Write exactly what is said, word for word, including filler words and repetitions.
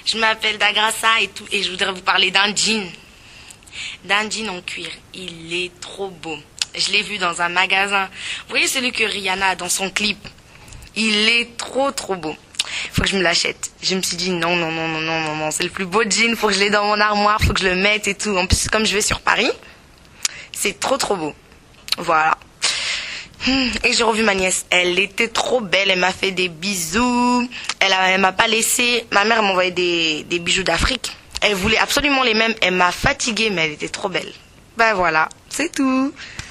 Je m'appelle Dagrassa et tout, et je voudrais vous parler d'un jean. D'un jean en cuir. Il est trop beau. Je l'ai vu dans un magasin. Vous voyez celui que Rihanna a dans son clip? Il est trop trop beau. Faut que je me l'achète. Je me suis dit non, non, non, non, non, non, non. C'est le plus beau jean. Faut que je l'ai dans mon armoire. Faut que je le mette et tout. En plus, comme je vais sur Paris, c'est trop trop beau. Voilà. Et j'ai revu ma nièce. Elle était trop belle. Elle m'a fait des bisous. Elle, a, elle m'a pas laissé. Ma mère m'a envoyé des, des bijoux d'Afrique. Elle voulait absolument les mêmes. Elle m'a fatiguée, mais elle était trop belle. Ben voilà, c'est tout.